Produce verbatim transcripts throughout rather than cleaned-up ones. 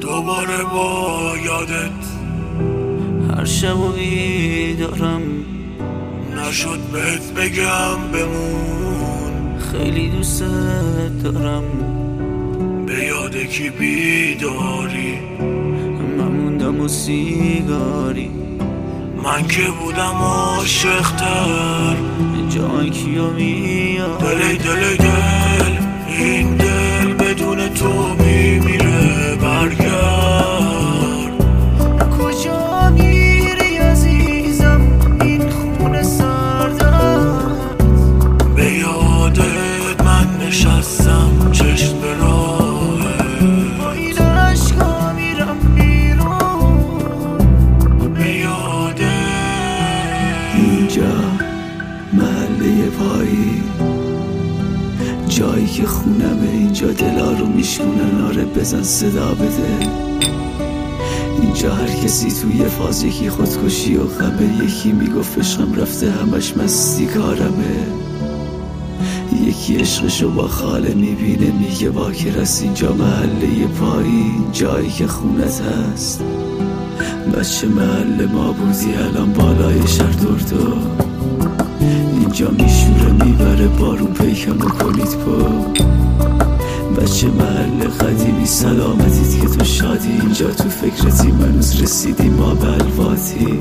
دوباره با یادت هر شب و بیدارم، نشد بهت بگم بمون. خیلی دوست دارم، به یاد کی بیداری؟ من موندم و سیگاری. من که بودم عاشق‌تر، جای کیو میاد؟ دل دل دل این دل بدون تو میمیره. برگرد. کجا میری عزیزم این خون سردم؟ به یادت من نشستم چشم به راهه، با این عشقا میرم بیرون. به یادت. اینجا محله پایی، جایی که خونمه، اینجا دلا رو میشکنن. آره بزن صدا بده. اینجا هر کسی توی فاز یکی خودکشی و غمه، یکی میگفت عشقم رفته همش مستی کارمه، یکی عشقشو با خاله میبینه میگه باکر است. اینجا محله پایین، جایی که خونت هست. بچه محله ما بودی الان بالای شهر دردو. اینجا میشوره میبره بارون پیکم کنید پا. بچه محل قدیمی سلامتید که تو شادی. اینجا تو فکرتی منوز رسیدی ما به الواتی.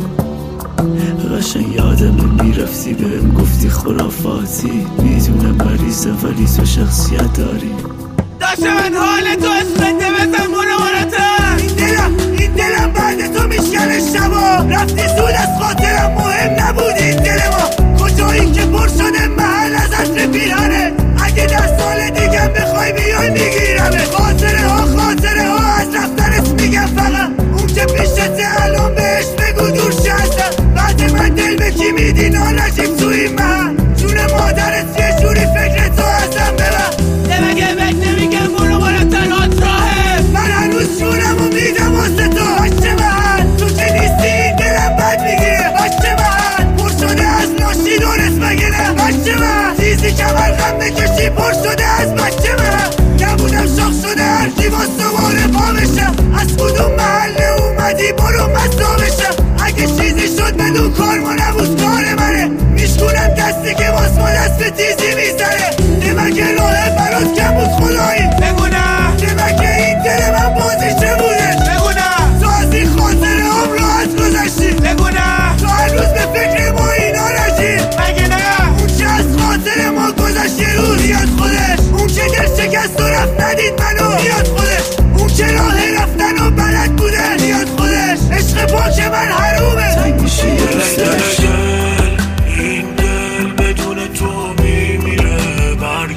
قشنگ یادم میرفتی بهم گفتی خرافاتی. میدونم مریضه ولی تو شخصیت داری. داشته من حال تو اسمته بزن منورتن. این دلم این دلم بعد تو میشکنه شبا. رفتی زود از خاطرم مهم نبود این دل ما. کجایی که پر شده محل از عطر پیرانه. اگه ده سال دیگه بخوای بیای میگیرمه. خاطره ها خاطره ها از رفتنت میگم فقط. اون که پیشته الان بهش بگو دور شستم. بعد من دل به کی میدی نالجیم تو این محل. جون مادرت یه جوری فکر تو ازم ببر. نمگه بهت نمیگم برو برو تنهات راهه. من هنوز جونمو میدم واسه تو. بچه محل تو که نیستی این دلم بد میگیره. بچه محل پر شده از ناشی دونست مگه نه. بچه محل تیزی کمر غم بکشی پر شده از بچه محل. نبودم شاخ شده هر کی باز دوباره پا بشم. از کدوم محله اومدی برو مسا بشم. اگه چیزی شد بدون کار ما نبود کار منه. میشکونم دستی که باز ما دست به تیزی میزنه. نمکه راه برات کم بود خدایی. بگو نه نمکه این دل من بازیشه بوده. بگو نه تو از این خاطره هم راحت گذشتی. بگو نه تو هر روز به فکر ما اینا رجی. مگه نه اون که از خاطر ما گذشت یه روز بیاد خودش. اون که دل شکست و رفت ندید منو بیاد خودش. اون که راه رفتن و بلد بوده بیاد خودش. عشق پاک من حرومه. تنگ میشه یه دل دوست دل داشت. دل این دل بدون تو میمیره.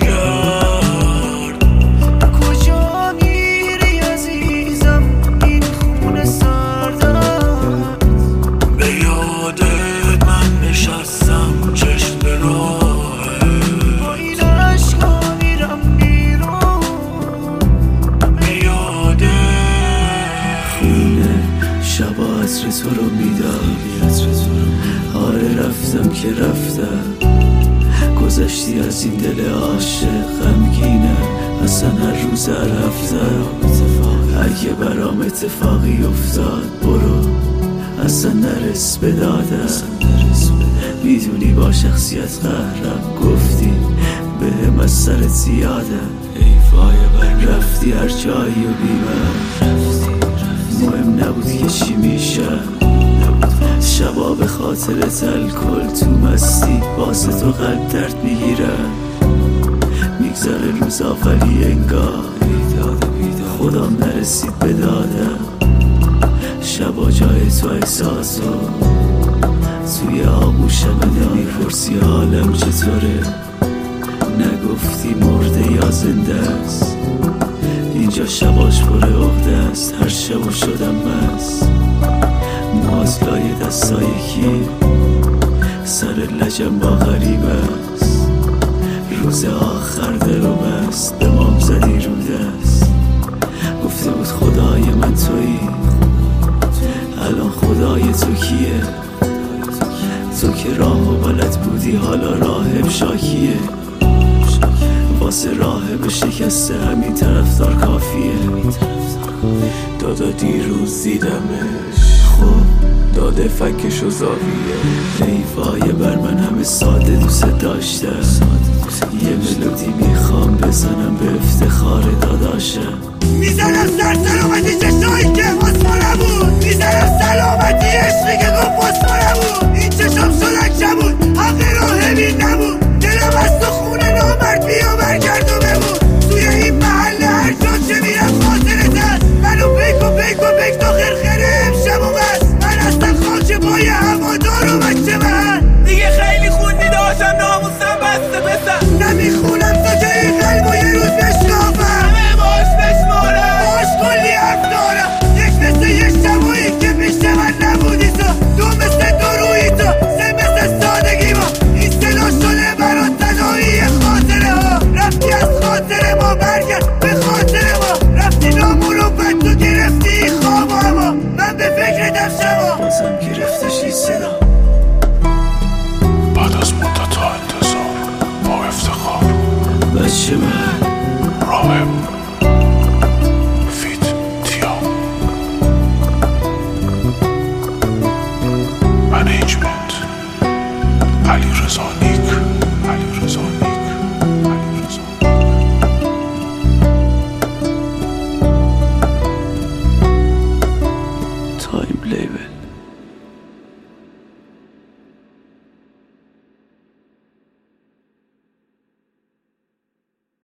برگرد. کجا میری عزیزم این خون سردم؟ به یادت من نشستم چشم به راهه، با این عشقا میرم بیرون. به یادت. خونه شبا عطر تو رو میدم. آره رفتم که رفتم. گذشتی از این دل عاشق غمگینه. اصلا هر روز هر هفته اگه برام اتفاقی افتاد برو اصلا نرس به دادم. میدونی با شخصیت قهرم گفتی به هم از سرت زیادم. رفتی هر جایی و بی من. مهم نبود که چی میشه. شبا به خاطرت الکل تو مستی واسه تو قلب درد میگیره. میگذره روزا ولی انگار خودم نرسید به دادم. شبا جای تو احساسو توی آغوشم نمیپرسی حالم چطوره. نگفتی مرده یا زنده است. اینجا شباش پر عقده است. هر شبو شدم مست. ماز لای دستا یکی سر لجم با غریب است. روز آخر دل و بست به مام زدی رو دست. گفته بود خدای من تویی الان خدای تو کیه. تو که راه و بلد بودی حالا راهب شاکیه. واسه راه به شکسته همین طرفدار کافیه. دادا دیروز دیدمش، خب داده فکش و زاویه. حیفای بر من همه ساده دوست داشتم، یه ملودی میخوام بزنم به افتخار داداشم. میزنم سر سلامتی چشایی که اسما نبود، میزنم سلامتی عشقی که گفت اسما نبود. این چشم شدن کبود، حق راه بین نبود، دلم از تو خونه نامرد بیا برگرد و بمون. توی این محله هر جا چه میرم خاطرت هست، منو پیک و پیک و پیک تا خرخره امشب و بس. من هستم خاک پای هوادار و بچه من، دیگه خیلی خوندی داشتم ناموسم بسته بسن. نمیخونم تا که این قلب و یه روز بشکافم، همه باش بشمارم، باش کلی حرف دارم. یک مثل یه شبایی که پیش من نبودی تو، دو مثل دو روی تو، سه مثل سادگی ما. این صدا شده برات تنهایی خاطره ها، رفتی از خاطر ما برگرد به خاطر ما. رفتی نامون رو بد تو گرفتی خواب اما من به فکرتم شما بازم گرفتش این صدا. بعد از مدت ها انتظار با افتخار بچه من راهم فیت تیا منیجمنت علی رضا نیک علی رضا نیک علی رضا تایم لیبل.